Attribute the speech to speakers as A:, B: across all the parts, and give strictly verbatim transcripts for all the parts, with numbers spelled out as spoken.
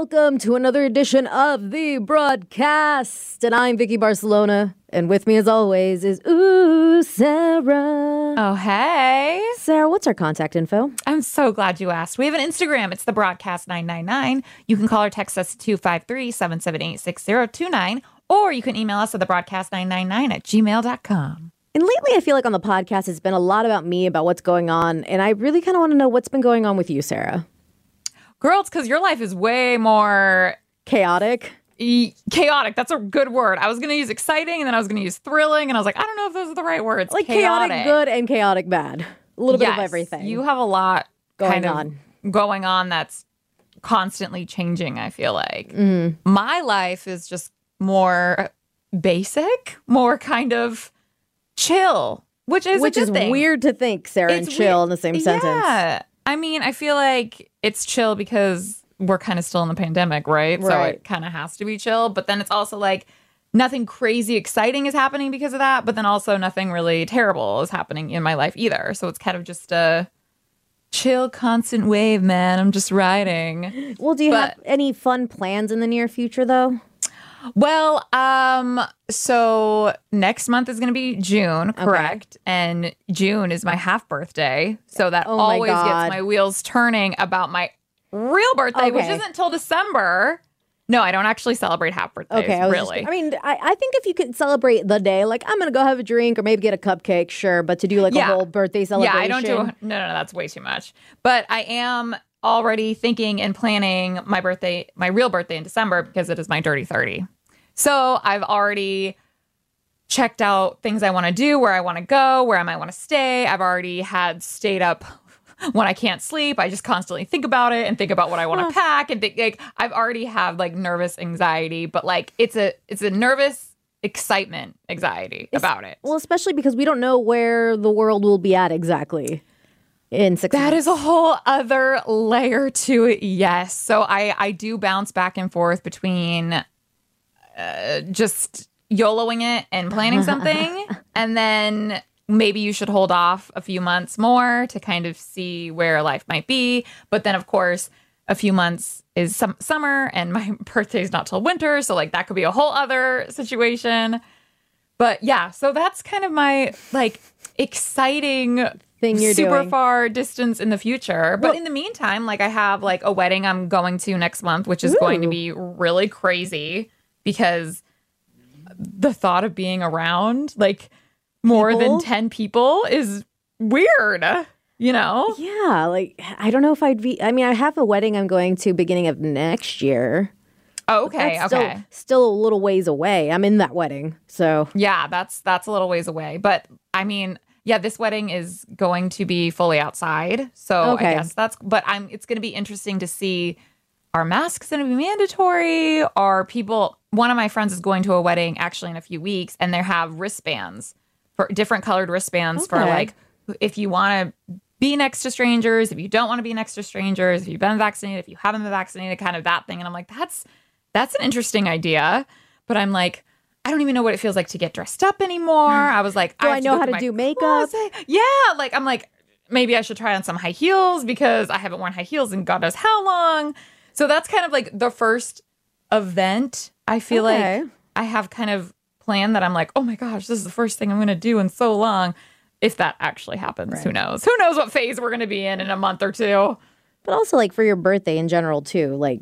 A: welcome to another edition of The Broadcast. And I'm Vicky Barcelona. And with me, as always, is Ooh, Sarah.
B: Oh, hey.
A: Sarah, what's our contact info?
B: I'm so glad you asked. We have an Instagram. It's The Broadcast nine nine nine. You can call or text us at two five three, seven seven eight, six zero two nine, or you can email us at the broadcast nine nine nine at gmail dot com.
A: And lately, I feel like on the podcast, it's been a lot about me, about what's going on. And I really kind of want to know what's been going on with you, Sarah.
B: Girl, it's because your life is way more
A: chaotic.
B: E- chaotic. That's a good word. I was going to use exciting, and then I was going to use thrilling, and I was like, I don't know if those are the right words.
A: Like
B: chaotic,
A: chaotic good and chaotic bad. A little
B: yes,
A: bit of everything.
B: You have a lot
A: going
B: kind of
A: on.
B: going on that's constantly changing, I feel like.
A: Mm.
B: My life is just more basic, more kind of chill, which is
A: Which
B: a good
A: is
B: thing.
A: weird to think, Sarah,
B: It's
A: and chill
B: weird.
A: in the same sentence.
B: Yeah. I mean, I feel like it's chill because we're kind of still in the pandemic, right? So
A: Right.
B: it kind of has to be chill. But then it's also like nothing crazy exciting is happening because of that. But then also nothing really terrible is happening in my life either. So it's kind of just a chill, constant wave, man. I'm just riding.
A: Well, do you
B: But-
A: have any fun plans in the near future, though?
B: Well, um, so next month is going to be June, correct? And June is my half birthday. So that
A: Oh my
B: always
A: God.
B: gets my wheels turning about my real birthday, which
A: Okay.
B: isn't until December. No, I don't actually celebrate half birthdays,
A: Okay, I was just-
B: really.
A: I mean, I, I think if you could celebrate the day, like I'm gonna go have a drink or maybe get a cupcake, sure. But to do like
B: Yeah.
A: a whole birthday
B: yeah,
A: celebration,
B: I don't do, no, no, no, that's way too much. But I am already thinking and planning my birthday, my real birthday in December because it is my dirty thirty. So I've already checked out things I want to do, where I want to go, where I might want to stay. I've already had stayed up when I can't sleep. I just constantly think about it and think about what I want to pack and think like I've already have like nervous anxiety, but like it's a it's a nervous excitement anxiety about it.
A: Well, especially because we don't know where the world will be at exactly in six
B: That
A: months.
B: is a whole other layer to it. Yes. So I, I do bounce back and forth between uh, just YOLOing it and planning something. And then maybe you should hold off a few months more to kind of see where life might be. But then, of course, a few months is some summer and my birthday is not till winter. So like that could be a whole other situation. But yeah, so that's kind of my like exciting
A: Thing you're
B: super
A: doing.
B: far distance in the future. But
A: Well-
B: in the meantime, like I have like a wedding I'm going to next month, which is going to
A: Ooh.
B: be really crazy because the thought of being around like more
A: People?
B: than ten people is weird, you know?
A: Yeah, like I don't know if I'd be. I mean, I have a wedding I'm going to beginning of next year.
B: Oh, okay,
A: That's
B: okay.
A: Still, still a little ways away. I'm in that wedding, so
B: Yeah, that's that's a little ways away. But I mean, yeah, this wedding is going to be fully outside. So
A: Okay.
B: I guess that's but I'm it's gonna be interesting to see, are masks gonna be mandatory? Are people one of my friends is going to a wedding actually in a few weeks and they have wristbands for different colored wristbands for
A: Okay.
B: like if you wanna be next to strangers, if you don't want to be next to strangers, if you've been vaccinated, if you haven't been vaccinated, kind of that thing. And I'm like, that's that's an interesting idea. But I'm like, I don't even know what it feels like to get dressed up anymore. I was like,
A: Do I
B: have
A: know
B: go
A: how
B: through
A: to
B: my
A: do makeup?
B: closet. Yeah, like I'm like, maybe I should try on some high heels because I haven't worn high heels in God knows how long. So that's kind of like the first event I feel
A: Okay.
B: like I have kind of planned that I'm like, oh my gosh, this is the first thing I'm going to do in so long. If that actually happens, who knows? Who knows what phase we're going to be in in a month or two?
A: but also like for your birthday in general too. Like,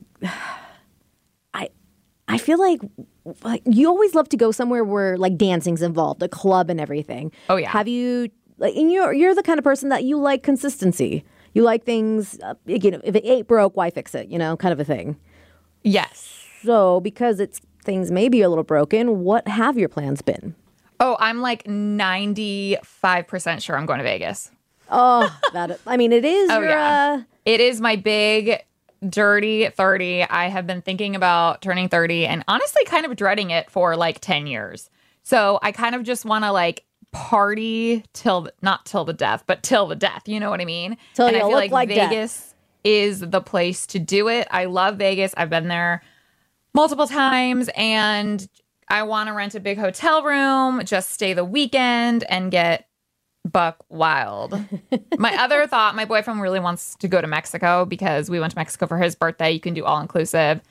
A: I, I feel like, like you always love to go somewhere where like dancing's involved, a club and everything.
B: Oh, yeah.
A: Have you? Like, and you're you're the kind of person that you like consistency. You like things. Uh, you know, if it ain't broke, why fix it? You know, kind of a thing.
B: Yes.
A: So because it's things may be a little broken, what have your plans been?
B: Oh, I'm like ninety-five percent sure I'm going to Vegas.
A: Oh, that I mean, it is.
B: Oh,
A: your,
B: yeah.
A: uh,
B: It is my big dirty thirty. I have been thinking about turning thirty and honestly kind of dreading it for like ten years. So I kind of just want to like party till, not till the death, but till the death. You know what I mean?
A: Till
B: and
A: you
B: I feel
A: look
B: like,
A: like death.
B: Vegas is the place to do it. I love Vegas. I've been there multiple times and I want to rent a big hotel room, just stay the weekend and get buck wild. My other thought, my boyfriend really wants to go to Mexico because we went to Mexico for his birthday. You can do all inclusive.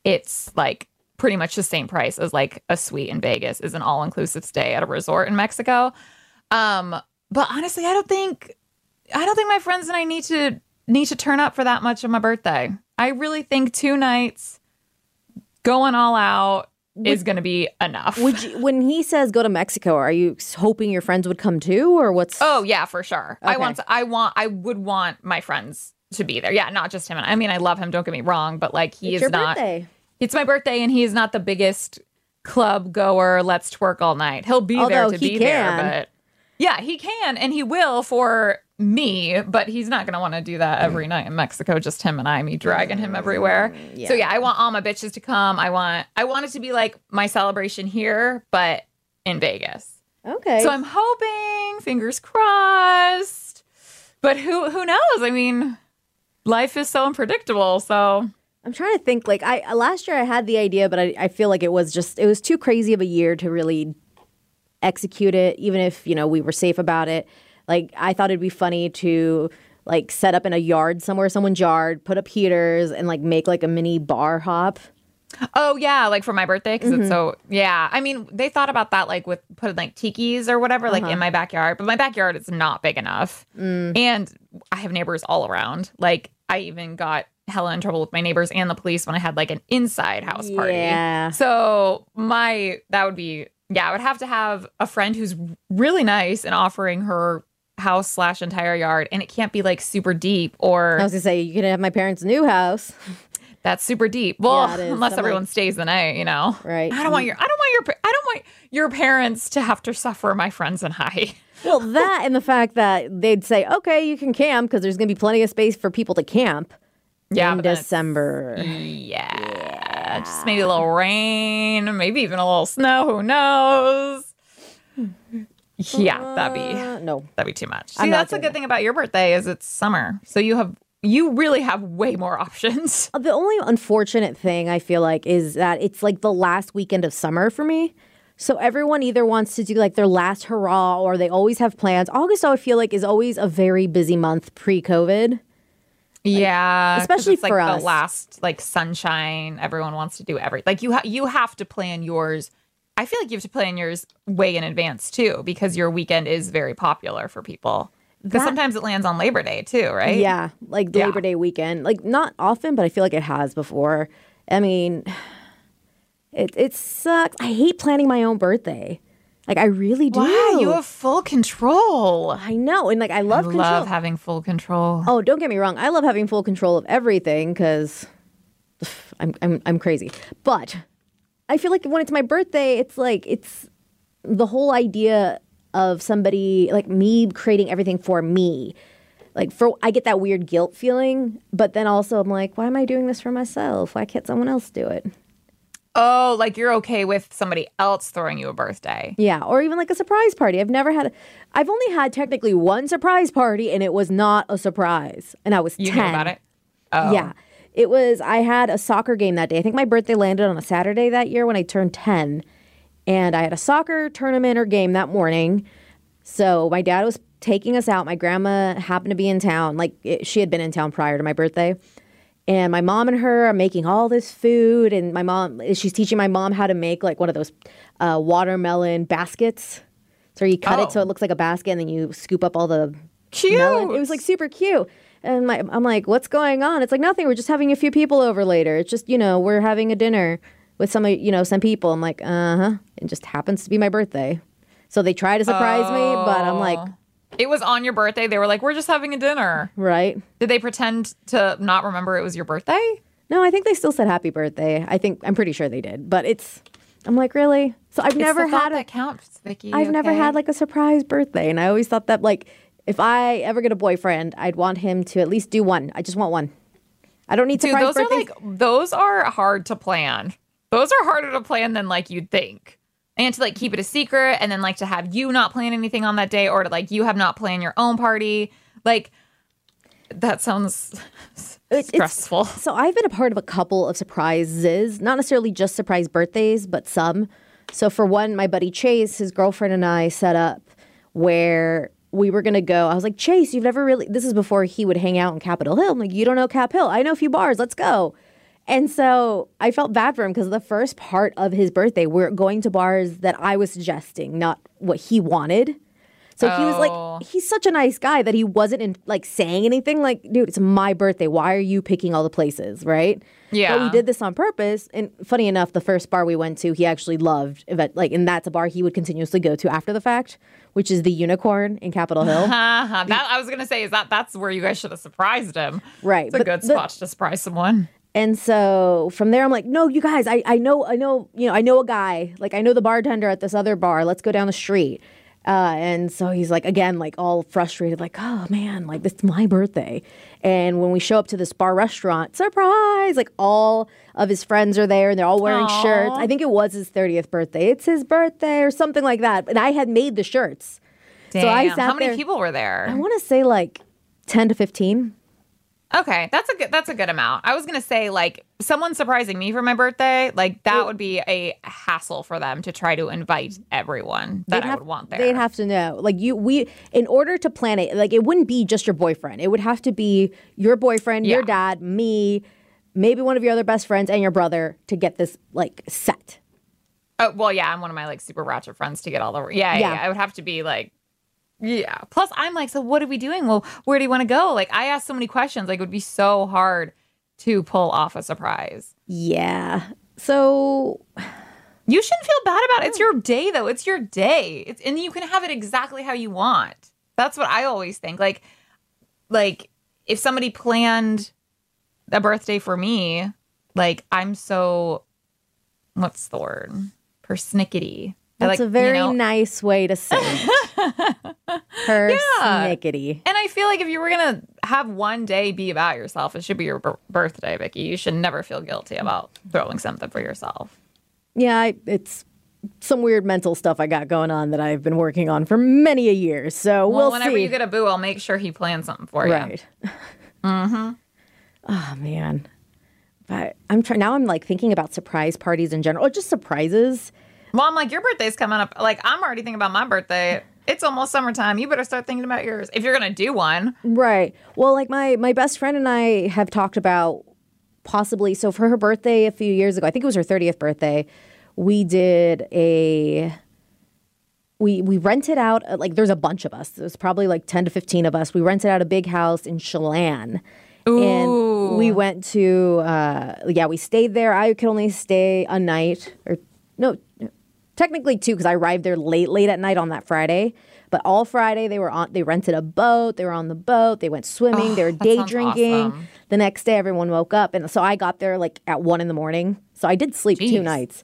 B: it's like pretty much the same price as like a suite in Vegas is an all-inclusive stay at a resort in Mexico. Um, but honestly, I don't think I don't think my friends and I need to need to turn up for that much on my birthday. I really think two nights going all out would, is going to be enough.
A: Would you, when he says go to Mexico, are you hoping your friends would come too, or what's?
B: Oh yeah, for sure.
A: Okay.
B: I want. To, I want. I would want my friends to be there. Yeah, not just him. I mean, I love him. Don't get me wrong, but like he
A: it's
B: is
A: your
B: not.
A: Birthday.
B: It's my birthday, and he is not the biggest club goer. Let's twerk all night. He'll be
A: Although
B: there to
A: he
B: be
A: can.
B: there, but yeah, he can, and he will for me. But he's not going to want to do that every night in Mexico. Just him and I, me dragging him everywhere.
A: Yeah.
B: So yeah, I want all my bitches to come. I want. I want it to be like my celebration here, but in Vegas.
A: Okay.
B: So I'm hoping, fingers crossed. But who who knows? I mean, life is so unpredictable. So
A: I'm trying to think. Like I last year, I had the idea, but I, I feel like it was just it was too crazy of a year to really execute it. Even if you know we were safe about it. Like I thought it'd be funny to like set up in a yard somewhere, someone's yard, put up heaters, and like make like a mini bar hop.
B: Oh yeah, like for my birthday because
A: Mm-hmm.
B: it's so yeah. I mean, they thought about that like with putting like tikis or whatever like
A: Uh-huh.
B: in my backyard, but my backyard is not big enough,
A: Mm.
B: and I have neighbors all around. Like I even got hella in trouble with my neighbors and the police when I had like an inside house party.
A: Yeah.
B: So my that would be yeah. I would have to have a friend who's really nice and offering her house slash entire yard, and it can't be like super deep or
A: I was gonna say you can have my parents' new house.
B: that's super deep. Well,
A: Yeah, it is.
B: unless
A: I'm
B: everyone
A: like-
B: stays the night, you know.
A: Right.
B: I don't want your. I don't want your. pa- I don't want your parents to have to suffer. My friends and I.
A: Well, that and the fact that they'd say, okay, you can camp because there's going to be plenty of space for people to camp
B: Yeah,
A: in
B: but then it's-
A: December.
B: Yeah. Just maybe a little rain, maybe even a little snow. Who knows? Yeah, that'd be
A: Uh, no.
B: that'd be too much. See,
A: I'm not
B: that's the
A: doing
B: good thing about your birthday is it's summer, so you have you really have way more options.
A: The only unfortunate thing I feel like is that it's like the last weekend of summer for me. So everyone either wants to do like their last hurrah or they always have plans. August, I feel like, is always a very busy month pre-COVID.
B: Yeah, 'cause
A: especially
B: it's like
A: for
B: the
A: us.
B: last like sunshine. Everyone wants to do everything. Like you, ha- you have to plan yours. I feel like you have to plan yours way in advance too, because your weekend is very popular for people. Because
A: That-
B: sometimes it lands on Labor Day too, right?
A: Yeah, like
B: Yeah.
A: Labor Day weekend. Like not often, but I feel like it has before. I mean, it it sucks. I hate planning my own birthday. Like I really do.
B: Wow, you have full control.
A: I know, and like I
B: I
A: love control.
B: love having full control.
A: Oh, don't get me wrong. I love having full control of everything because I'm, I'm I'm crazy. But I feel like when it's my birthday, it's like it's the whole idea of somebody like me creating everything for me. Like for I get that weird guilt feeling, but then also I'm like, why am I doing this for myself? Why can't someone else do it?
B: Oh, like you're okay with somebody else throwing you a birthday.
A: Yeah, or even like a surprise party. I've never had. A, I've only had technically one surprise party, and it was not a surprise, and I was
B: You
A: ten.
B: knew about it? Oh.
A: Yeah. It was, I had a soccer game that day. I think my birthday landed on a Saturday that year when I turned ten. And I had a soccer tournament or game that morning. So my dad was taking us out. My grandma happened to be in town. Like it, she had been in town prior to my birthday. And my mom and her are making all this food. And my mom, she's teaching my mom how to make like one of those uh, watermelon baskets. So you cut
B: Oh.
A: it so it looks like a basket and then you scoop up all the
B: Cute.
A: melon. It was like super cute. And my, I'm like, what's going on? It's like nothing. We're just having a few people over later. It's just, you know, we're having a dinner with some, you know, some people. I'm like, uh huh. It just happens to be my birthday. So they try to surprise me, but I'm like,
B: It was on your birthday. They were like, we're just having a dinner.
A: right.
B: Did they pretend to not remember it was your birthday?
A: No, I think they still said happy birthday. I think, I'm pretty sure they did. But it's, I'm like, really? So I've never
B: it's the thought
A: had a,
B: that counts, Vicky.
A: I've never
B: okay?
A: had like a surprise birthday. And I always thought that like, if I ever get a boyfriend, I'd want him to at least do one. I just want one. I don't need
B: Dude,
A: surprise
B: those are
A: birthdays.
B: like those are hard to plan. Those are harder to plan than like you'd think. And to like keep it a secret and then like to have you not plan anything on that day or to like you have not planned your own party. Like that sounds
A: It's-
B: stressful.
A: So I've been a part of a couple of surprises, not necessarily just surprise birthdays, but some. So for one, my buddy Chase, his girlfriend and I set up where we were going to go. I was like, Chase, you've never really, this is before he would hang out in Capitol Hill. I'm like, you don't know Cap Hill. I know a few bars. Let's go. And so I felt bad for him because the first part of his birthday, we're going to bars that I was suggesting, not what he wanted. So he was
B: Oh.
A: like, he's such a nice guy that he wasn't in, like saying anything like, dude, it's my birthday. Why are you picking all the places, right?
B: Yeah.
A: But we did this on purpose. And funny enough, the first bar we went to, he actually loved. Event, like, and that's a bar he would continuously go to after the fact, which is the Unicorn in Capitol Hill.
B: Uh-huh. That I was gonna say is that that's where you guys should have surprised him.
A: Right.
B: It's a
A: but
B: good
A: the-
B: spot to surprise someone.
A: And so from there, I'm like, no, you guys, I, I know, I know, you know, I know a guy, like I know the bartender at this other bar. Let's go down the street. Uh, and so he's like, again, like all frustrated, like, oh man, like this is my birthday. And when we show up to this bar restaurant, surprise, like all of his friends are there and they're all wearing
B: Aw.
A: shirts. I think it was his thirtieth birthday. It's his birthday or something like that. And I had made the shirts.
B: Damn.
A: So I sat
B: How many
A: there-
B: people were there?
A: I want to say like ten to fifteen.
B: Okay, that's a good that's a good amount. I was gonna say like someone surprising me for my birthday, like that would be a hassle for them to try to invite everyone that
A: They'd
B: I
A: have-
B: would want there.
A: They'd have to know. Like you we in order to plan it, like it wouldn't be just your boyfriend. It would have to be your boyfriend, your
B: Yeah.
A: dad, me, maybe one of your other best friends and your brother to get this like set.
B: Oh, well, yeah, I'm one of my like super ratchet friends to get all the yeah, yeah,
A: Yeah.
B: yeah. I would have to be like yeah. Plus, I'm like, so what are we doing? Well, where do you want to go? Like, I asked so many questions. Like, it would be so hard to pull off a surprise.
A: Yeah. So
B: You shouldn't feel bad about it. It's your day, though. It's your day. It's and you can have it exactly how you want. That's what I always think. Like, like if somebody planned a birthday for me, like I'm so what's the word? Persnickety. I
A: that's
B: like,
A: a very
B: you know,
A: nice way to say it. Persnickety.
B: And I feel like if you were gonna have one day be about yourself, it should be your b- birthday, Vicky. You should never feel guilty about throwing something for yourself.
A: Yeah, I, it's some weird mental stuff I got going on that I've been working on for many a year. So
B: Well,
A: we'll
B: whenever
A: see.
B: you get a boo, I'll make sure he plans something for you.
A: Right. mm-hmm. Oh man. But I'm trying now I'm like thinking about surprise parties in general, or just surprises.
B: Well, I'm like, your birthday's coming up. Like, I'm already thinking about my birthday. It's almost summertime. You better start thinking about yours if you're gonna do one.
A: Right. Well, like my my best friend and I have talked about possibly so for her birthday a few years ago, I think it was her thirtieth birthday, we did a we we rented out uh, like there's a bunch of us. There's probably like ten to fifteen of us. We rented out a big house in Chelan.
B: Ooh.
A: And we went to uh yeah, we stayed there. I could only stay a night or no technically two because I arrived there late, late at night on that Friday. But all Friday they were on. They rented a boat. They were on the boat. They went swimming.
B: Oh,
A: they were
B: that
A: day
B: sounds
A: drinking.
B: awesome.
A: The next day, everyone woke up, and so I got there like at one in the morning. So I did sleep two
B: Jeez.
A: nights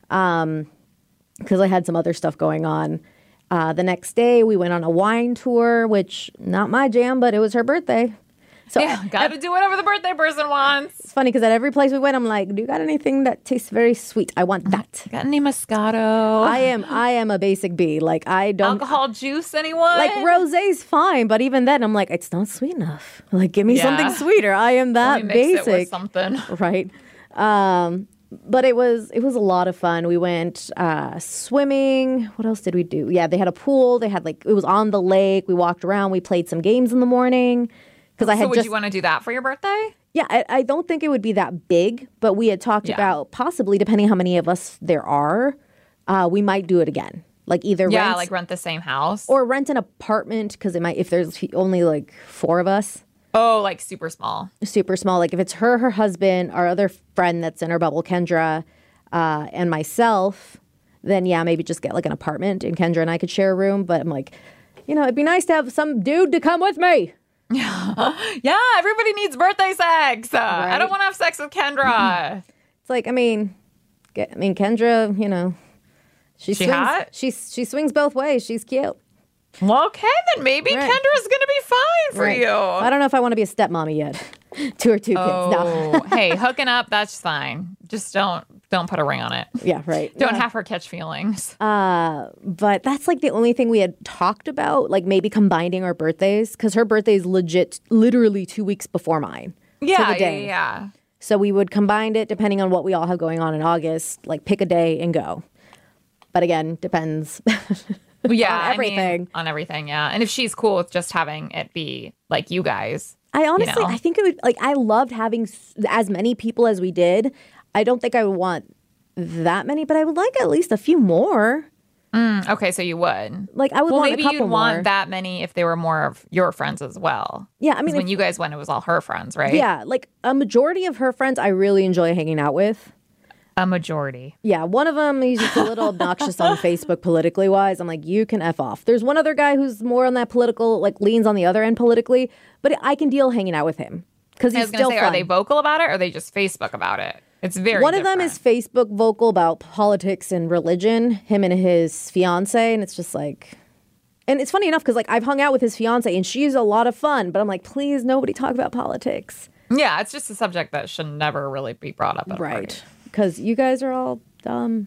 A: because I had some other stuff going on. Uh, the next day, we went on a wine tour, which not my jam, but it was her birthday. So
B: Yeah, gotta do whatever the birthday person wants.
A: it's funny because at every place we went, I'm like, "Do you got anything that tastes very sweet? I want that."
B: Got any Moscato?
A: I am, I am a basic bee. Like I don't
B: Alcohol juice, anyone?
A: like rosé's fine, but even then, I'm like, it's not sweet enough. Like, give me
B: Yeah.
A: something sweeter. I am
B: Let
A: that
B: me mix it with
A: basic,
B: something.
A: right? Um, but it was it was a lot of fun. We went uh, swimming. What else did we do? Yeah, they had a pool. They had like it was on the lake. We walked around. We played some games in the morning because I had
B: So would
A: just
B: you want to do that for your birthday?
A: yeah. I, I don't think it would be that big, but we had talked
B: Yeah.
A: about possibly depending how many of us there are, uh, we might do it again. Like either
B: Yeah,
A: rent
B: like rent the same house.
A: or rent an apartment because it might if there's only like four of us.
B: oh, like super small.
A: Super small. Like if it's her, her husband, our other friend that's in our bubble, Kendra, uh, and myself, then yeah, maybe just get like an apartment and Kendra and I could share a room. But I'm like, you know, it'd be nice to have some dude to come with me.
B: Yeah, everybody needs birthday sex. Uh, I
A: Right.
B: don't want to have sex with Kendra.
A: It's like, I mean, get, I mean, Kendra, you know, she,
B: She
A: swings,
B: hot?
A: she she swings both ways. She's cute.
B: Well, okay, then maybe
A: Right.
B: Kendra's gonna be fine for
A: Right.
B: you.
A: I don't know if I want to be a stepmommy yet. Two or two kids. No.
B: Oh, hey, hooking up, that's fine. Just don't don't put a ring on it.
A: Yeah, right.
B: Don't have her catch feelings.
A: Uh, but that's like the only thing we had talked about, like maybe combining our birthdays because her birthday is legit, literally two weeks before mine.
B: yeah,
A: the
B: yeah,
A: day.
B: yeah.
A: So we would combine it depending on what we all have going on in August, like pick a day and go. But again, depends.
B: Yeah,
A: On
B: I mean,
A: everything.
B: on everything, yeah. And if she's cool with just having it be like you guys,
A: I honestly,
B: know?
A: I think it would, like, I loved having s- as many people as we did. I don't think I would want that many, but I would like at least a few more.
B: Mm, okay, so you would.
A: Like, I would
B: Well,
A: want
B: maybe
A: a couple
B: you'd want
A: more.
B: that many if they were more of your friends as well.
A: Yeah, I
B: 'Cause
A: mean,
B: when
A: if-
B: you guys went, it was all her friends, right?
A: Yeah, like a majority of her friends I really enjoy hanging out with.
B: A majority.
A: Yeah, one of them, he's just a little obnoxious on Facebook politically wise. I'm like, you can F off. There's one other guy who's more on that political, like leans on the other end politically, but I can deal hanging out with him because
B: I
A: he's
B: was going to
A: still
B: say,
A: fun.
B: are they vocal about it or are they just Facebook about it? It's very
A: One of them
B: different.
A: is Facebook vocal about politics and religion, him and his fiance, and it's just like, and it's funny enough because like I've hung out with his fiance and she's a lot of fun, but I'm like, please, nobody talk about politics,
B: Yeah, it's just a subject that should never really be brought up at a party.
A: right? Because you guys are all dumb.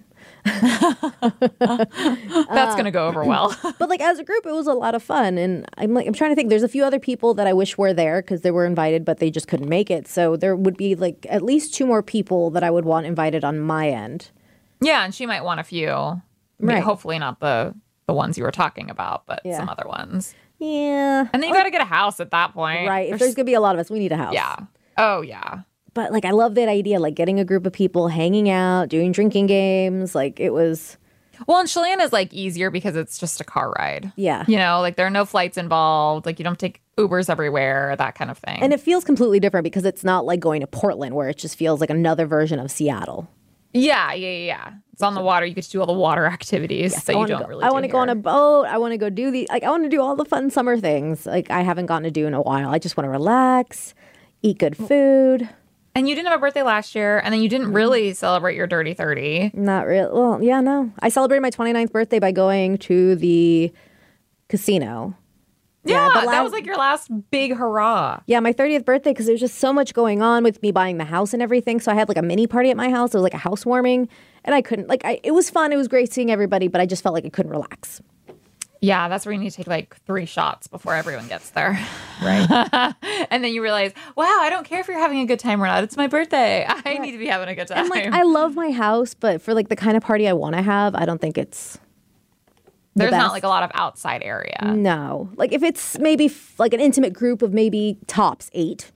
B: That's going to go over well.
A: But like as a group, it was a lot of fun, and I'm like I'm trying to think. There's a few other people that I wish were there because they were invited, but they just couldn't make it. So there would be like at least two more people that I would want invited on my end.
B: Yeah, and she might want a few. I mean,
A: Right.
B: hopefully not the the ones you were talking about, but
A: Yeah.
B: some other ones.
A: Yeah,
B: And then you got to get a house at that point.
A: right. If
B: There's-
A: there's gonna be a lot of us, we need a house.
B: yeah. Oh, yeah.
A: But like I love that idea, like getting a group of people hanging out, doing drinking games. Like it was,
B: Well, and Chelan is like easier because it's just a car ride.
A: yeah.
B: You know, like there are no flights involved. Like you don't take Ubers everywhere, that kind of thing.
A: And it feels completely different because it's not like going to Portland where it just feels like another version of Seattle.
B: yeah, yeah, yeah, yeah. It's on the water. You get to do all the water activities that
A: I
B: you
A: wanna
B: don't
A: go,
B: really
A: I
B: do
A: want to go on a
B: here.
A: boat. I want to go do the like. I want to do all the fun summer things. Like I haven't gotten to do in a while. I just want to relax, eat good food.
B: And you didn't have a birthday last year, and then you
A: Mm-hmm.
B: didn't really celebrate your dirty thirty.
A: Not real. Well, yeah, no. I celebrated my twenty-ninth birthday by going to the casino.
B: Yeah,
A: but
B: that
A: last-
B: was like your last big hurrah.
A: Yeah, my thirtieth birthday because there was just so much going on with me buying the house and everything. So I had like a mini party at my house. It was like a housewarming, and I couldn't like. I, it was fun. It was great seeing everybody, but I just felt like I couldn't relax.
B: Yeah, that's where you need to take like three shots before everyone gets there.
A: Right.
B: And then you realize, wow, I don't care if you're having a good time or not. It's my birthday. I need to be having a good time.
A: And like I love my house, but for like the kind of party I want to have, I don't think it's. the
B: There's not
A: best.
B: like a lot of outside area.
A: No, like if it's maybe f- like an intimate group of maybe tops eight.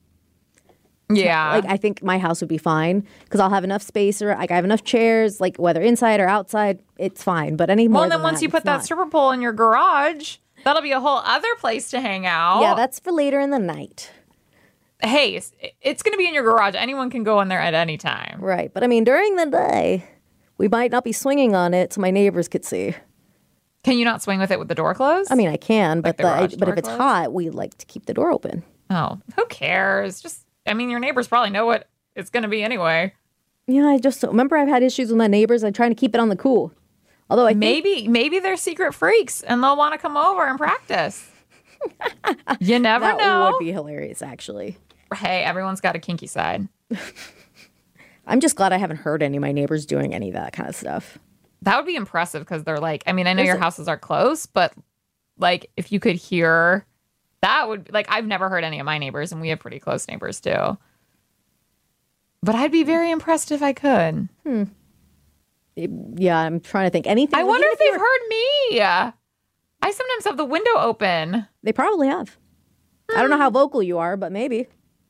B: Yeah.
A: Like I think my house would be fine because I'll have enough space or like I have enough chairs, like whether inside or outside, it's fine. But any more
B: well, and then
A: than
B: once
A: that,
B: you put
A: it's
B: that
A: not.
B: stripper pole in your garage, that'll be a whole other place to hang out.
A: Yeah, that's for later in the night.
B: hey, it's, it's going to be in your garage. Anyone can go in there at any time.
A: Right. But I mean, during the day, we might not be swinging on it so my neighbors could see.
B: Can you not swing with it with the door closed?
A: I mean, I can, but
B: the
A: the,
B: garage
A: but
B: door
A: if it's
B: closed?
A: hot, we like to keep the door open.
B: oh, who cares? Just, I mean, your neighbors probably know what it's going to be anyway.
A: Yeah, I just remember I've had issues with my neighbors. I'm trying to keep it on the cool. Although I think,
B: Maybe, maybe they're secret freaks and they'll want to come over and practice. You never
A: that
B: know.
A: would be hilarious, actually.
B: Hey, everyone's got a kinky side.
A: I'm just glad I haven't heard any of my neighbors doing any of that kind of stuff.
B: That would be impressive because they're like, I mean, I know
A: There's
B: your
A: a-
B: houses are close, but like if you could hear, that would like I've never heard any of my neighbors, and we have pretty close neighbors too. But I'd be very impressed if I could.
A: Yeah, I'm trying to think. Anything.
B: I wonder
A: even
B: if they've
A: you're-
B: heard me. I sometimes have the window open.
A: They probably have. I don't know how vocal you are, but maybe.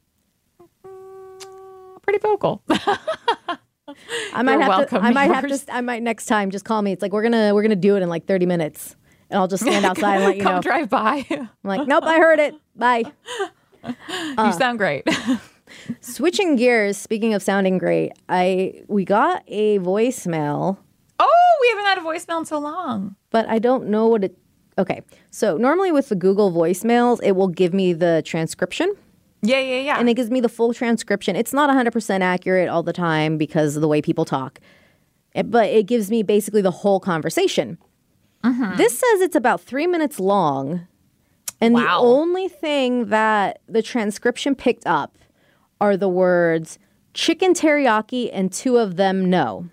B: Pretty vocal.
A: I might
B: You're
A: have
B: welcome,
A: to. I might
B: neighbors.
A: have to. I might next time just call me. It's like we're gonna we're gonna do it in like thirty minutes, and I'll just stand outside and let you
B: Come
A: know.
B: drive by.
A: I'm like, nope, I heard it. Bye.
B: You sound great.
A: Switching gears. Speaking of sounding great, I we got a voicemail,
B: Oh, we haven't had a voicemail in so long.
A: but I don't know what it. Okay, so normally with the Google voicemails, it will give me the transcription.
B: Yeah, yeah, yeah.
A: And it gives me the full transcription. It's not one hundred percent accurate all the time because of the way people talk, It- but it gives me basically the whole conversation.
B: Mm-hmm.
A: This says it's about three minutes long. And the
B: Wow.
A: only thing that the transcription picked up are the words chicken teriyaki and two of them no.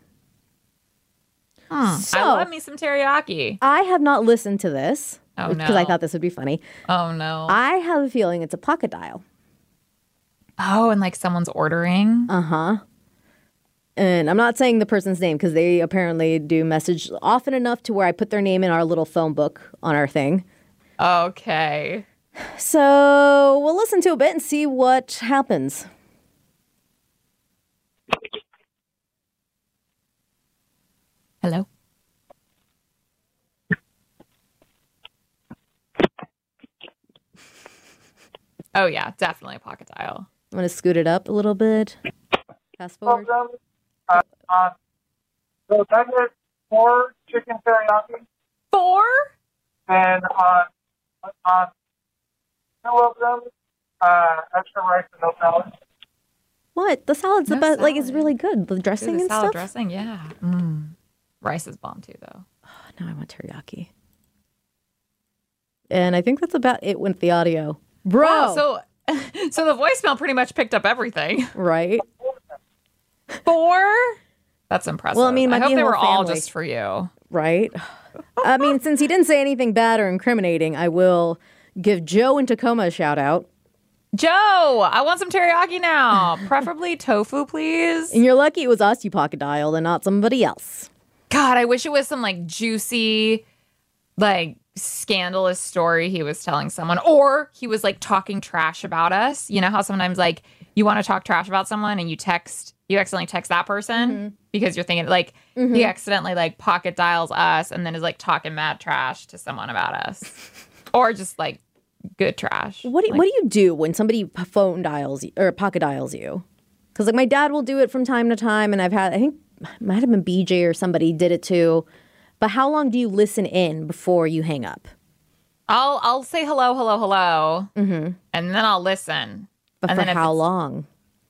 A: So
B: I love me some teriyaki.
A: I have not listened to this
B: Oh,
A: because I
B: no.
A: thought this would be funny.
B: Oh, no.
A: I have a feeling it's a pocket dial.
B: Oh, and like someone's ordering.
A: Uh, And I'm not saying the person's name because they apparently do message often enough to where I put their name in our little phone book on our thing.
B: Okay.
A: So we'll listen to a bit and see what happens.
B: Hello? Oh, yeah, definitely a pocket dial.
A: I'm going to scoot it up a little bit. Fast forward.
C: Uh, uh, so that is four chicken teriyaki,
B: Four?
C: and on on two of them, uh, extra rice and no salad.
A: What? The salad's the
B: No
A: best. Like, it's
B: salad.
A: really good. The dressing
B: Ooh, the
A: and
B: salad
A: stuff.
B: dressing, yeah. Mm. Rice is bomb too, though.
A: Oh, now I want teriyaki. And I think that's about it with the audio. Bro!
B: Wow, so so the voicemail pretty much picked up everything.
A: Right?
B: Four? That's impressive.
A: Well, I mean,
B: I
A: might
B: hope
A: be a
B: they
A: whole
B: were all
A: family.
B: just for you.
A: Right? I mean, since he didn't say anything bad or incriminating, I will give Joe in Tacoma a shout out.
B: Joe, I want some teriyaki now. Preferably tofu, please.
A: And you're lucky it was us you pocket dialed and not somebody else.
B: God, I wish it was some like juicy, like scandalous story he was telling someone, or he was like talking trash about us. You know how sometimes like you want to talk trash about someone and you text, you accidentally text that person mm-hmm. because you're thinking like mm-hmm. he accidentally like pocket dials us and then is like talking mad trash to someone about us, or just like good trash.
A: What do,
B: like,
A: what do you do when somebody phone dials you, or pocket dials you? Because like my dad will do it from time to time, and I've had, I think it might have been B J or somebody did it too. But how long do you listen in before you hang up?
B: I'll I'll say hello, hello, hello, mm-hmm. and then I'll listen.
A: But
B: and
A: for
B: then
A: how long?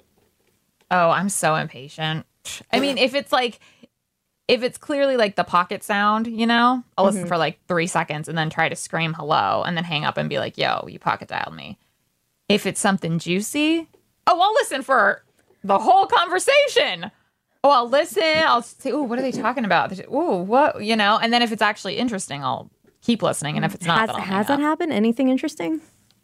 B: Oh, I'm so impatient. I mean, if it's like, if it's clearly like the pocket sound, you know, I'll listen mm-hmm. for like three seconds and then try to scream hello and then hang up and be like, yo, you pocket dialed me. If it's something juicy, oh, I'll listen for the whole conversation. Oh, I'll listen. I'll say, oh, what are they talking about? Oh, what, you know, and then if it's actually interesting, I'll keep listening. And if it's not,
A: has,
B: then I'll
A: has
B: hang
A: that
B: up.
A: happened? Anything interesting?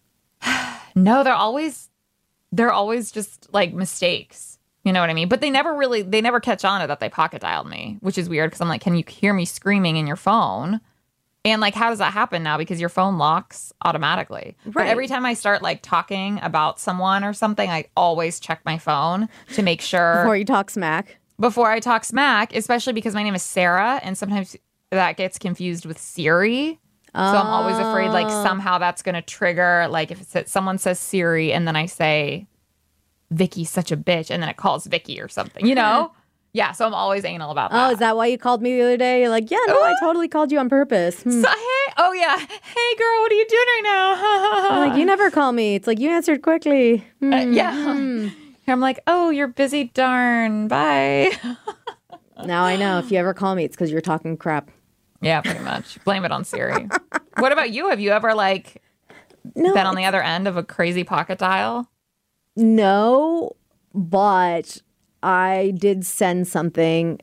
B: No, they're always, they're always just like mistakes. You know what I mean? But they never really, they never catch on to that they pocket dialed me, which is weird because I'm like, can you hear me screaming in your phone? And like, how does that happen now? Because your phone locks automatically. Right. But every time I start like talking about someone or something, I always check my phone to make sure.
A: Before you talk smack.
B: Before I talk smack, especially because my name is Sarah and sometimes that gets confused with Siri. Oh. So I'm always afraid like somehow that's going to trigger, like if it's, someone says Siri and then I say, Vicky's such a bitch, and then it calls Vicky or something, you know? Yeah, so I'm always anal about that.
A: Oh, is that why you called me the other day? You're like, yeah, no, I totally called you on purpose. Hmm.
B: So, hey, oh yeah, hey girl, what are you doing right now?
A: I'm like, you never call me. It's like, you answered quickly. Hmm.
B: Uh, yeah. Hmm. I'm like, oh, you're busy, darn, bye.
A: Now I know, if you ever call me, it's because you're talking crap.
B: Yeah, pretty much. Blame it on Siri. What about you? Have you ever, like,
A: no,
B: been on the other end of a crazy pocket dial?
A: No, but I did send something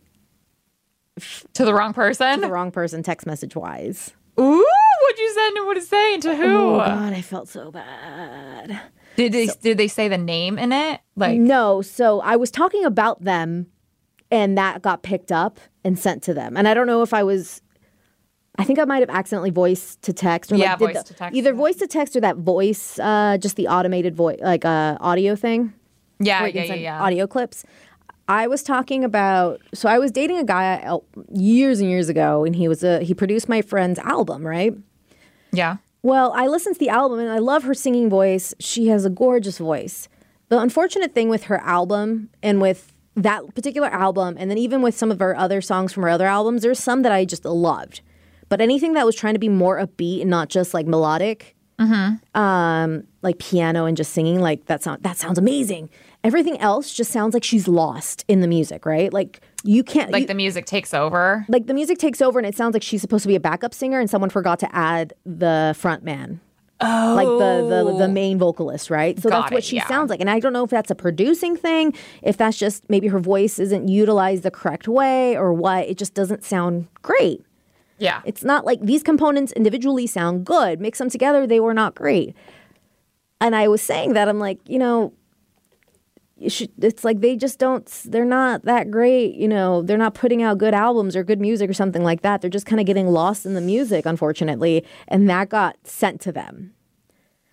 B: to the wrong person.
A: To the wrong person, text message wise.
B: Ooh, what'd you send and what it say and to who?
A: Oh God, I felt so bad.
B: Did they
A: so,
B: did they say the name in it? Like
A: no. So I was talking about them, and that got picked up and sent to them. And I don't know if I was. I think I might have accidentally voice to text or
B: yeah,
A: like
B: voice
A: the,
B: to text.
A: Either
B: yeah.
A: voice to text or that voice, uh, just the automated voice, like uh, audio thing.
B: Yeah, yeah, yeah, yeah.
A: Audio clips. I was talking about. So I was dating a guy years and years ago, and he was a he produced my friend's album, right?
B: Yeah.
A: Well, I listened to the album, and I love her singing voice. She has a gorgeous voice. The unfortunate thing with her album and with that particular album, and then even with some of her other songs from her other albums, there's some that I just loved. But anything that was trying to be more upbeat and not just like melodic, mm-hmm. um, like piano and just singing, like that sound that sounds amazing. Everything else just sounds like she's lost in the music, right? Like you can't
B: like
A: you,
B: the music takes over.
A: Like the music takes over, and it sounds like she's supposed to be a backup singer, and someone forgot to add the front man.
B: Oh,
A: like the, the the main vocalist, right? So
B: Got
A: that's what
B: it,
A: she
B: yeah.
A: sounds like. And I don't know if that's a producing thing, if that's just maybe her voice isn't utilized the correct way or what. It just doesn't sound great.
B: Yeah.
A: It's not like these components individually sound good. Mix them together, they were not great. And I was saying that, I'm like, you know, you should, it's like they just don't, they're not that great. You know, they're not putting out good albums or good music or something like that. They're just kind of getting lost in the music, unfortunately. And that got sent to them.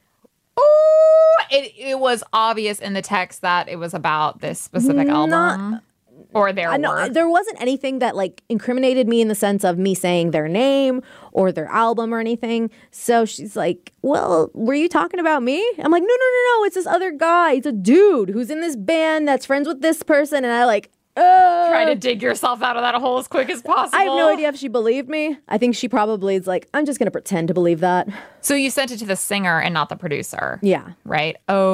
B: it it was obvious in the text that it was about this specific
A: Not-
B: album or their
A: I know
B: work.
A: there wasn't anything that like incriminated me in the sense of me saying their name or their album or anything. So she's like, "Well, were you talking about me?" I'm like, "No, no, no, no. It's this other guy. It's a dude who's in this band that's friends with this person." And I like, uh,
B: Try to dig yourself out of that hole as quick as possible.
A: I have no idea if she believed me. I think she probably is like, "I'm just gonna pretend to believe that."
B: So you sent it to the singer and not the producer.
A: Yeah.
B: Right?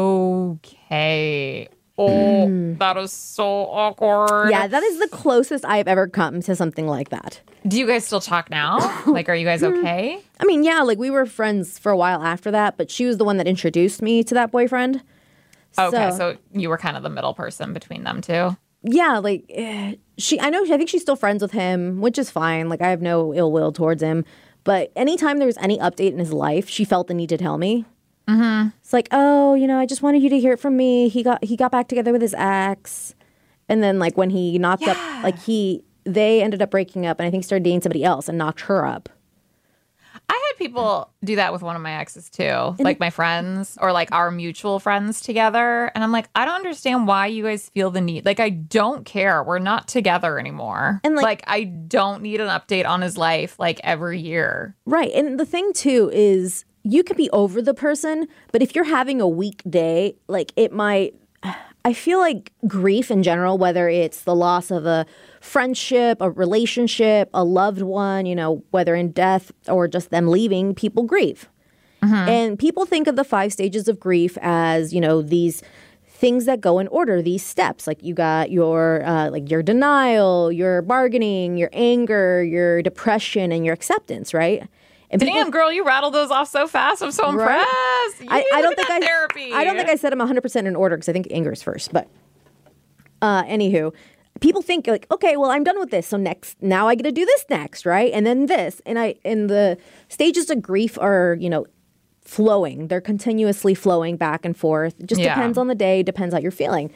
B: Okay. Oh, that is so awkward.
A: Yeah, that is the closest I have ever come to something like that.
B: Do you guys still talk now? Like, are you guys okay?
A: I mean, yeah, like we were friends for a while after that, but she was the one that introduced me to that boyfriend.
B: Okay, so you were kind of the middle person between them two.
A: Yeah, like eh, she, I know, I think she's still friends with him, which is fine. Like I have no ill will towards him. But anytime there was any update in his life, she felt the need to tell me. Mm-hmm. It's like, oh, you know, I just wanted you to hear it from me. He got he got back together with his ex, and then like when he knocked
B: Yeah.
A: up, like he they ended up breaking up, and I think started dating somebody else and knocked her up.
B: I had people do that with one of my exes too, like my friends or like our mutual friends together. And I'm like, I don't understand why you guys feel the need. Like, I don't care. We're not together anymore.
A: And, like-
B: like, I don't need an update on his life like every year.
A: Right. And the thing too is you can be over the person, but if you're having a weak day, like it might I feel like grief in general, whether it's the loss of a friendship, a relationship, a loved one, you know, whether in death or just them leaving, people grieve. And people think of the five stages of grief as, you know, these things that go in order, these steps. Like you got your uh, like your denial, your bargaining, your anger, your depression, and your acceptance, right? And people-
B: Damn, girl, you rattled those off so fast. I'm so impressed.
A: Right? I,
B: You
A: I don't
B: look
A: think
B: at
A: I
B: therapy.
A: I don't think I said them one hundred percent in order because I think anger is first. But uh, anywho, people think like, okay, well, I'm done with this, so next, now I get to do this next, right? And then this, and I and the stages of grief are, you know, flowing. They're continuously flowing back and forth. It just
B: Yeah.
A: depends on the day. Depends how you're feeling.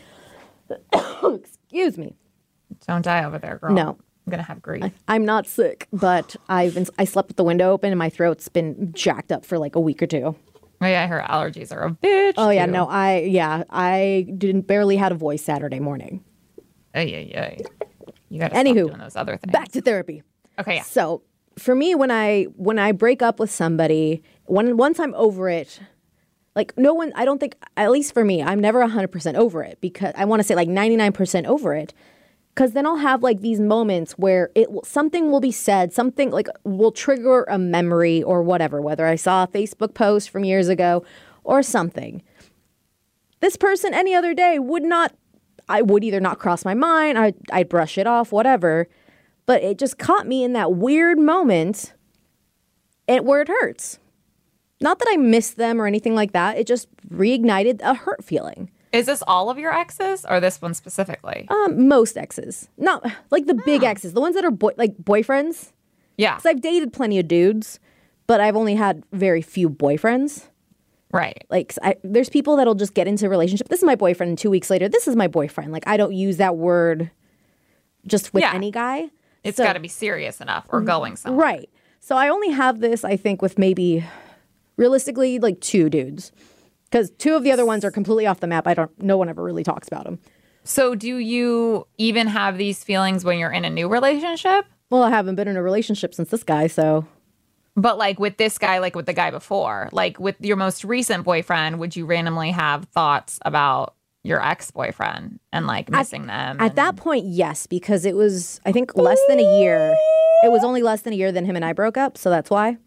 A: Excuse me.
B: Don't die over there, girl.
A: No.
B: I'm gonna have grief.
A: I'm not sick, but I've been I slept with the window open and my throat's been jacked up for like a week or two.
B: Oh yeah, her allergies are a bitch.
A: Oh yeah,
B: too.
A: no, I yeah, I didn't barely had a voice Saturday morning.
B: Ay, ay, ay. You gotta
A: Anywho,
B: stop doing those other things.
A: Back to therapy.
B: Okay, yeah.
A: So for me, when I when I break up with somebody, when once I'm over it, like no one, I don't think, at least for me, I'm never one hundred percent over it because I want to say like ninety-nine percent over it. Because then I'll have like these moments where it will, something will be said, something like will trigger a memory or whatever, whether I saw a Facebook post from years ago or something. This person any other day would not, I would either not cross my mind, I, I'd brush it off, whatever. But it just caught me in that weird moment and where it hurts. Not that I missed them or anything like that. It just reignited a hurt feeling.
B: Is this all of your exes or this one specifically?
A: Um, most exes, not like the big exes, the ones that are boy- like boyfriends.
B: yeah.
A: Because I've dated plenty of dudes, but I've only had very few boyfriends.
B: Right.
A: Like I, there's people that'll just get into a relationship. This is my boyfriend, and two weeks later, this is my boyfriend. Like I don't use that word just with
B: Yeah.
A: any guy.
B: It's
A: So-
B: got to be serious enough or going somewhere.
A: right. So I only have this, I think, with maybe realistically like two dudes. Because two of the other ones are completely off the map. I don't. No one ever really talks about them.
B: So do you even have these feelings when you're in a new relationship?
A: Well, I haven't been in a relationship since this guy, so
B: But like with this guy, like with the guy before, like with your most recent boyfriend, would you randomly have thoughts about your ex-boyfriend and like missing them?
A: at
B: and-
A: that point, yes, because it was I think less than a year. It was only less than a year than him and I broke up, so that's why.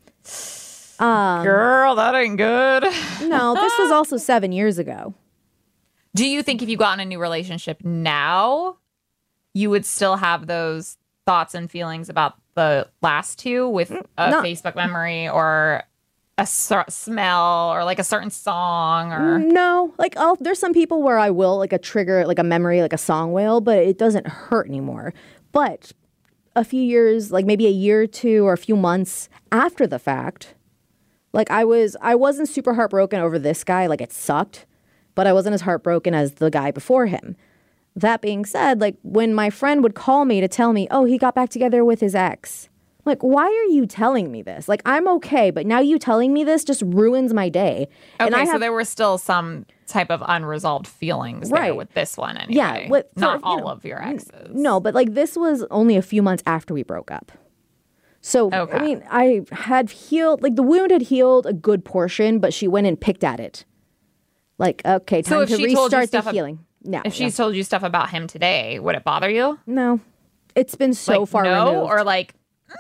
B: Girl, that ain't good.
A: No, this was also seven years ago.
B: Do you think if you got in a new relationship now, you would still have those thoughts and feelings about the last two with a
A: No.
B: Facebook memory or a cer- smell or like a certain song or
A: No, like oh, there's some people where I will like a trigger, like a memory, like a song will, but it doesn't hurt anymore. But a few years, like maybe a year or two or a few months after the fact, like I was, I wasn't super heartbroken over this guy. Like it sucked, but I wasn't as heartbroken as the guy before him. That being said, like when my friend would call me to tell me, oh, he got back together with his ex, Like, why are you telling me this? Like, I'm okay, but now you telling me this just ruins my day.
B: Okay,
A: and I
B: so
A: have,
B: there were still some type of unresolved feelings there
A: Right.
B: with this one anyway.
A: Yeah, with- for-
B: Not
A: you
B: all
A: know,
B: of your exes.
A: no, but like this was only a few months after we broke up. So,
B: Okay.
A: I mean, I had healed, like the wound had healed a good portion, but she went and picked at it. Like, okay, time
B: So if
A: to
B: she told you
A: restart the
B: stuff ab-
A: healing. No,
B: If
A: no,
B: she's told you stuff about him today, would it bother you?
A: no. It's been so
B: Like,
A: far
B: no,
A: removed.
B: or like mm,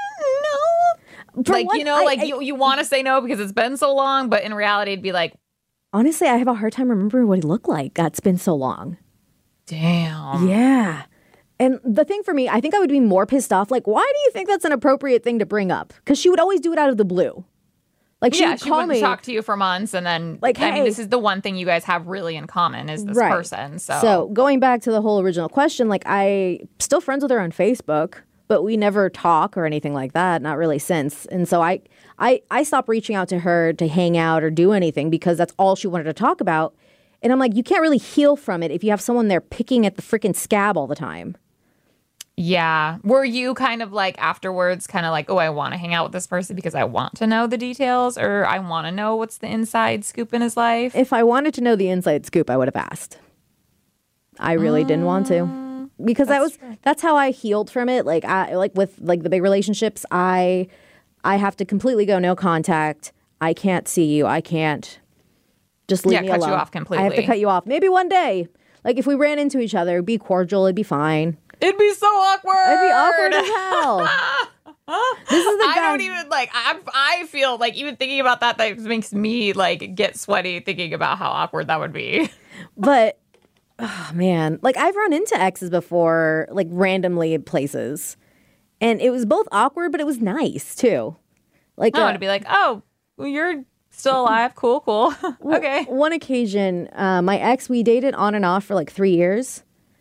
B: no,
A: For
B: like
A: one,
B: you know,
A: I-
B: like
A: I-
B: you you want to say no because it's been so long, but in reality, it'd be like,
A: Honestly, I have a hard time remembering what he looked like. That's been so long.
B: damn.
A: Yeah. And the thing for me, I think I would be more pissed off. Like, why do you think that's an appropriate thing to bring up? Because she would always do it out of the blue. Like, she
B: Yeah,
A: would
B: she
A: call
B: wouldn't
A: me.
B: talk to you for months, and then
A: Like,
B: I mean,
A: hey.
B: this is the one thing you guys have really in common is this
A: Right.
B: person. So,
A: So going back to the whole original question, like I still friends with her on Facebook, but we never talk or anything like that. Not really since. And so I, I, I stopped reaching out to her to hang out or do anything because that's all she wanted to talk about. And I'm like, you can't really heal from it if you have someone there picking at the freaking scab all the time.
B: yeah, were you kind of like afterwards, kind of like, oh, I want to hang out with this person because I want to know the details, or I want to know what's the inside scoop in his life?
A: If I wanted to know the inside scoop, I would have asked. I really didn't want to. Because that was that's how I healed from it. Like I like with like the big relationships, I I have to completely go no contact. I can't see you. I can't just leave
B: Yeah,
A: me
B: cut you
A: alone.
B: off
A: I have to
B: completely.
A: cut you off. Maybe one day. Like if we ran into each other, it'd be cordial, it'd be fine.
B: It'd be so awkward.
A: It'd be awkward as hell. This is the
B: I
A: guy.
B: don't even like. I I feel like even thinking about that that makes me like get sweaty thinking about how awkward that would be.
A: But oh man, like I've run into exes before, like randomly at places, and it was both awkward, but it was nice too. Like
B: I
A: uh,
B: want to be like, oh, well, you're still alive. Cool, cool. okay.
A: one occasion, uh, my ex, we dated on and off for like three years.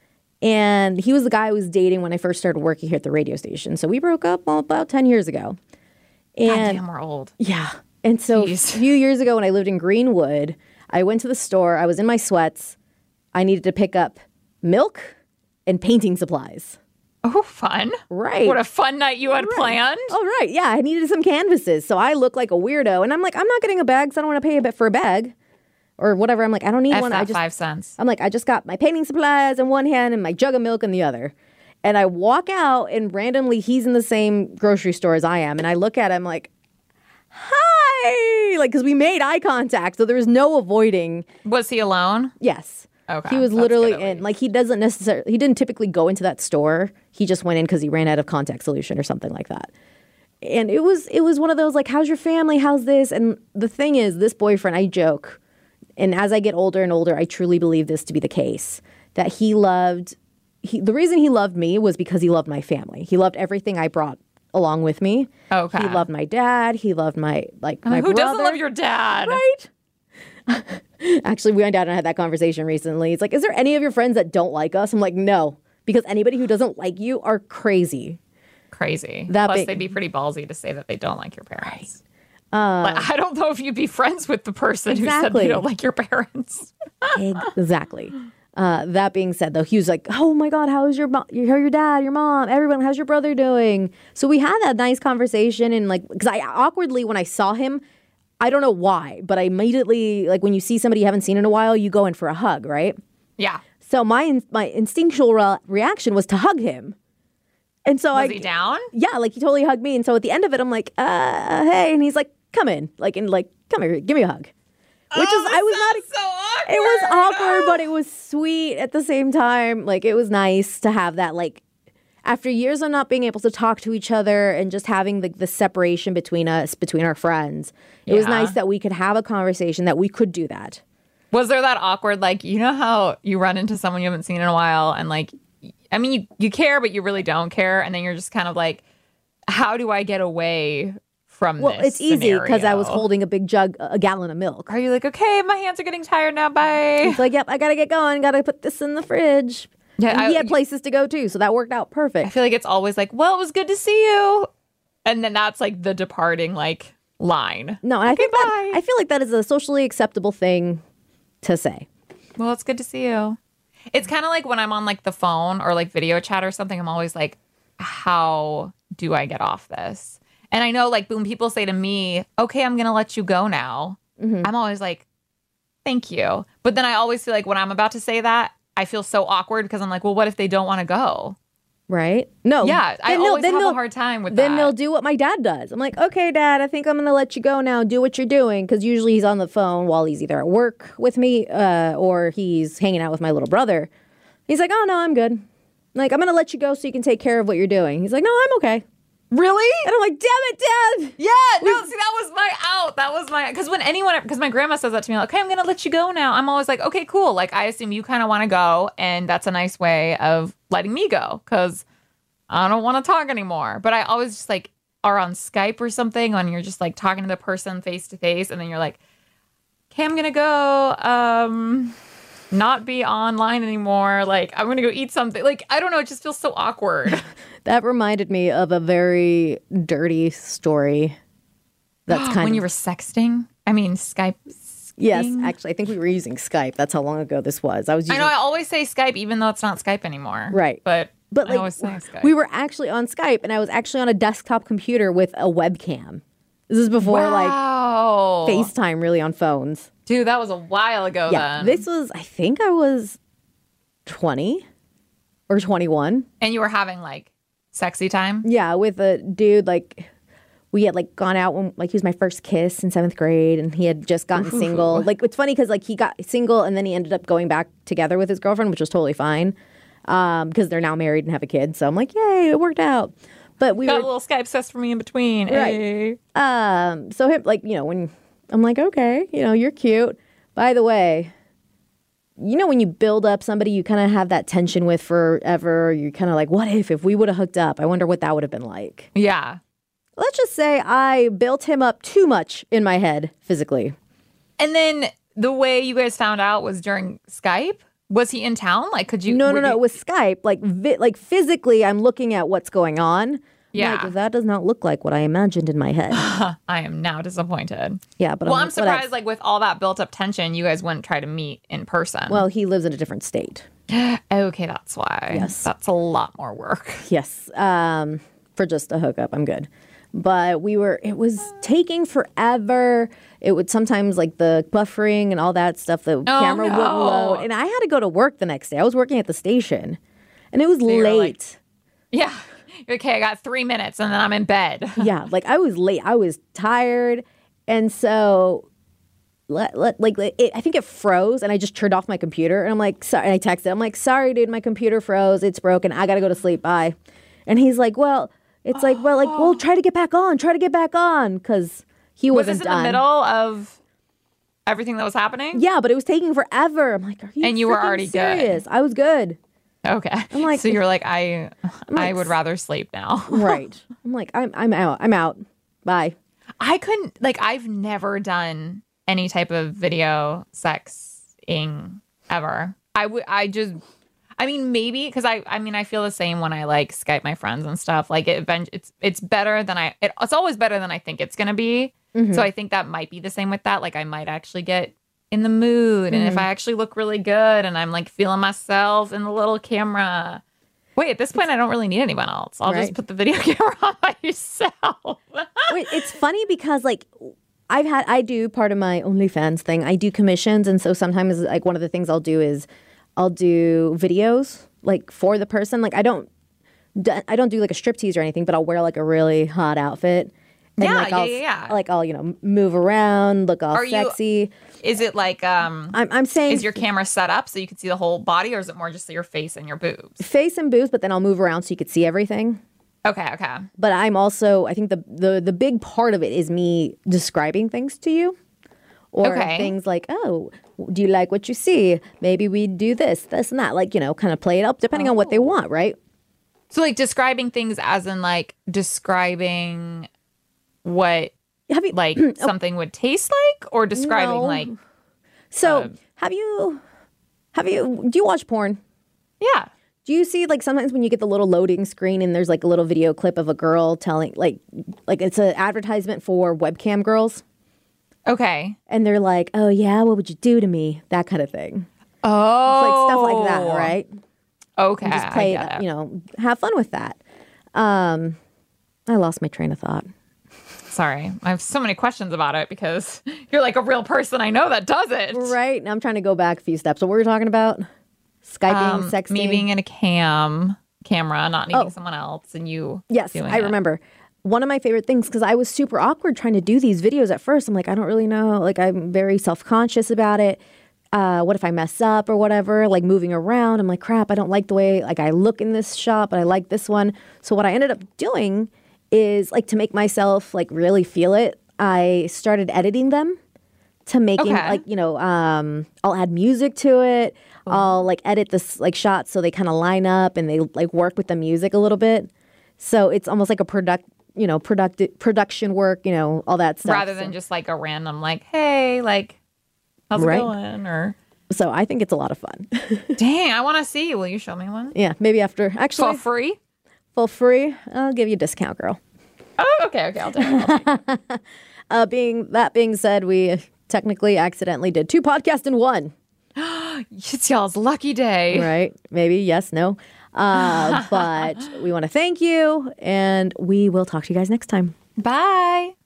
A: And he was the guy I was dating when I first started working here at the radio station. So we broke up well, about ten years ago.
B: God
A: And
B: damn, we're old.
A: yeah. And so
B: Jeez.
A: a few years ago when I lived in Greenwood, I went to the store. I was in my sweats. I needed to pick up milk and painting supplies.
B: Oh, fun.
A: Right.
B: What a fun night you had planned.
A: Oh, right. Yeah. I needed some canvases. So I look like a weirdo. And I'm like, I'm not getting a bag because I don't want to pay a bit for a bag or whatever. I'm like, I don't need
B: F
A: one.
B: that
A: I just
B: five cents.
A: I'm like, I just got my painting supplies in one hand and my jug of milk in the other. And I walk out and randomly he's in the same grocery store as I am. And I look at him like, hi. Like, because we made eye contact. So there was no avoiding.
B: Was he alone?
A: Yes.
B: Okay,
A: He was
B: that's
A: literally
B: good at
A: in.
B: least.
A: Like, he doesn't necessarily, he didn't typically go into that store. He just went in because he ran out of contact solution or something like that. And it was, it was one of those like, how's your family? How's this? And the thing is, this boyfriend, I joke. And as I get older and older, I truly believe this to be the case, that he loved, he, the reason he loved me was because he loved my family. He loved everything I brought along with me.
B: Okay.
A: He loved my dad. He loved my, like, my
B: Who
A: brother.
B: doesn't love your dad?
A: Right? Actually, we went down and had that conversation recently. It's like, is there any of your friends that don't like us? I'm like, no, because anybody who doesn't like you are crazy.
B: Crazy.
A: That
B: Plus,
A: big-
B: they'd be pretty ballsy to say that they don't like your parents. Like, I don't know if you'd be friends with the person who said
A: Exactly.
B: they don't like your parents.
A: Exactly. Uh, that being said, though, he was like, "Oh my God, how's your mo- your your dad, your mom, everyone? How's your brother doing?" So we had that nice conversation, and like, because I awkwardly when I saw him, I don't know why, but I immediately like when you see somebody you haven't seen in a while, you go in for a hug, right?
B: Yeah.
A: So my in- my instinctual re- reaction was to hug him, and so
B: Was
A: I
B: he down?
A: yeah, like he totally hugged me, and so at the end of it, I'm like, uh, "Hey," and he's like, "Come in," like and like, "Come here, give me a hug," which
B: Oh,
A: is I was not.
B: so awkward.
A: It was awkward, but it was sweet at the same time. Like, it was nice to have that, like, after years of not being able to talk to each other and just having the, the separation between us, between our friends, it was
B: Yeah.
A: nice that we could have a conversation, that we could do that.
B: Was there that awkward, like, you know how you run into someone you haven't seen in a while and, like, I mean, you, you care, but you really don't care. And then you're just kind of like, how do I get away from
A: Well,
B: this
A: it's easy because I was
B: scenario?
A: holding a big jug, a gallon of milk.
B: Are you like, okay, my hands are getting tired now, bye?
A: It's like, yep, I got to get going. Got to put this in the fridge.
B: Yeah,
A: And he
B: I-
A: had places to go, too, so that worked out
B: I
A: perfect.
B: feel like it's always like, well, it was good to see you. And then that's like the departing, like, line.
A: No, and I think that,
B: bye.
A: I feel like that is a socially acceptable thing to say.
B: Well, it's good to see you. It's kind of like when I'm on like the phone or like video chat or something, I'm always like, how do I get off this? And I know like when people say to me, okay, I'm going to let you go now. Mm-hmm. I'm always like, thank you. But then I always feel like when I'm about to say that, I feel so awkward because I'm like, well, what if they don't want to go?
A: Right? No.
B: Yeah, I always have a hard time with
A: then
B: that.
A: Then they'll do what my dad does. I'm like, okay, Dad, I think I'm going to let you go now. Do what you're doing. Because usually he's on the phone while he's either at work with me uh, or he's hanging out with my little brother. He's like, oh, no, I'm good. I'm like, I'm going to let you go so you can take care of what you're doing. He's like, no, I'm okay.
B: Really?
A: And I'm like, damn it, Dad.
B: Yeah, no, see, that was my out. That was my, because when anyone, because my grandma says that to me, like, okay, I'm going to let you go now. I'm always like, okay, cool. Like, I assume you kind of want to go. And that's a nice way of letting me go because I don't want to talk anymore. But I always just like are on Skype or something when you're just like talking to the person face to face. And then you're like, okay, I'm going to go. Um, not be online anymore. Like, I'm going to go eat something. Like, I don't know. It just feels so awkward.
A: That reminded me of a very dirty story. That's kind
B: when
A: of...
B: you were sexting? I mean, Skype.
A: Yes, actually, I think we were using Skype. That's how long ago this was. I was using...
B: I know, I always say Skype, even though it's not Skype anymore.
A: Right.
B: But,
A: but like,
B: I always say Skype.
A: We were actually on Skype, and I was actually on a desktop computer with a webcam. This is before,
B: wow.
A: like, FaceTime really on phones.
B: Dude, that was a while ago
A: yeah,
B: then.
A: This was, I think I was twenty or twenty-one.
B: And you were having, like, sexy time?
A: Yeah, with a dude, like, we had, like, gone out when, like, he was my first kiss in seventh grade, and he had just gotten single. Like, it's funny because, like, he got single, and then he ended up going back together with his girlfriend, which was totally fine, um, because they're now married and have a kid. So I'm like, yay, it worked out. But we
B: got
A: were...
B: a little Skype sex for me in between.
A: Right.
B: Hey.
A: Um, so, him, like, you know, when... I'm like, okay, you know, you're cute. By the way, you know, when you build up somebody you kind of have that tension with forever, you're kind of like, what if, if we would have hooked up? I wonder what that would have been like.
B: Yeah.
A: Let's just say I built him up too much in my head physically.
B: And then the way you guys found out was during Skype? Was he in town? Like, could you?
A: No, no, no.
B: You...
A: It was Skype. Like, vi- like physically, I'm looking at what's going on.
B: Yeah.
A: Like, that does not look like what I imagined in my head.
B: I am now disappointed.
A: Yeah, but
B: well,
A: I'm,
B: I'm surprised. Like with all that built up tension, you guys wouldn't try to meet in person.
A: Well, he lives in a different state.
B: Okay, that's why.
A: Yes,
B: that's a lot more work.
A: Yes, um, for just a hookup, I'm good. But we were. It was taking forever. It would sometimes like the buffering and all that stuff. The
B: oh,
A: camera
B: no.
A: wouldn't load, and I had to go to work the next day. I was working at the station, and it was
B: so
A: late.
B: Like, yeah. Okay, I got three minutes and then I'm in bed.
A: Yeah, like I was late. I was tired. And so, let, let, like, it, I think it froze and I just turned off my computer. And I'm like, sorry. And I texted, I'm like, sorry, dude, my computer froze. It's broken. I got to go to sleep. Bye. And he's like, well, it's like, well, like, well, try to get back on. Try to get back on. Because he
B: was
A: wasn't
B: this in
A: done.
B: the middle of everything that was happening?
A: Yeah, but it was taking forever. I'm like, are you
B: And you were already
A: serious?
B: good.
A: I was good.
B: Okay.
A: I'm like,
B: so you're like, I
A: like,
B: I would rather sleep now.
A: Right. I'm like, I'm I'm out. I'm out. Bye.
B: I couldn't, like, I've never done any type of video sexing ever. I would, I just, I mean, maybe, because I, I mean, I feel the same when I, like, Skype my friends and stuff. Like, it, it's it's better than I, it, it's always better than I think it's going to be. Mm-hmm. So I think that might be the same with that. Like, I might actually get in the mood. And mm-hmm. if I actually look really good and I'm, like, feeling myself in the little camera. Wait, at this point, I don't really need anyone else. I'll right. just put the video camera on myself.
A: Wait, it's funny because, like, I've had, I do part of my OnlyFans thing. I do commissions. And so sometimes, like, one of the things I'll do is I'll do videos, like, for the person. Like, I don't, I don't do, like, a striptease or anything, but I'll wear, like, a really hot outfit. And,
B: yeah,
A: like, I'll,
B: yeah, yeah.
A: Like, I'll, you know, move around, look all
B: Are
A: sexy.
B: You, is it like, um,
A: I'm, I'm saying,
B: is your camera set up so you can see the whole body, or is it more just your face and your boobs?
A: Face and boobs, but then I'll move around so you could see everything.
B: Okay, okay.
A: But I'm also, I think the the the big part of it is me describing things to you. Or
B: okay.
A: things like, oh, do you like what you see? Maybe we do this, this, and that. Like, you know, kind of play it up depending oh. on what they want, right?
B: So, like, describing things as in, like, describing what,
A: have you,
B: like, something would taste like? Or describing,
A: no.
B: like...
A: So,
B: uh,
A: have you, have you, do you watch porn?
B: Yeah.
A: Do you see, like, sometimes when you get the little loading screen and there's, like, a little video clip of a girl telling, like, like it's an advertisement for webcam girls?
B: Okay.
A: And they're like, oh, yeah, what would you do to me? That kind of thing.
B: Oh.
A: It's like stuff like that, right?
B: Okay.
A: And just play,
B: I get it.
A: you know, have fun with that. Um, I lost my train of thought.
B: Sorry. I have so many questions about it because you're like a real person I know that does it.
A: Right. Now I'm trying to go back a few steps. What were we talking about? Skyping,
B: Um,
A: sexting?
B: me being in a cam camera, not needing
A: Oh.
B: someone else, and you
A: Yes,
B: doing
A: I
B: it.
A: remember. One of my favorite things, because I was super awkward trying to do these videos at first. I'm like, I don't really know. Like, I'm very self-conscious about it. Uh, what if I mess up or whatever? Like, moving around. I'm like, crap, I don't like the way, like, I look in this shot, but I like this one. So what I ended up doing is, like, to make myself, like, really feel it, I started editing them to making,
B: Okay.
A: like, you know, um, I'll add music to it. I'll, like, edit this, like, shots so they kind of line up and they, like, work with the music a little bit. So it's almost like a product, you know, product production work, you know, all that stuff.
B: Rather than
A: so,
B: just like a random like, hey, like, how's
A: Right.
B: it going? Or
A: so I think it's a lot of fun.
B: dang, I want to see. Will you show me one
A: Yeah, maybe after
B: for
A: actually
B: free?
A: for free, I'll give you a discount, girl.
B: Oh, okay, okay, I'll take it. I'll take it.
A: Uh, being that being said, we technically accidentally did two podcasts in one.
B: It's y'all's lucky day.
A: Right? Maybe yes, no. Uh, but we want to thank you, and we will talk to you guys next time.
B: Bye.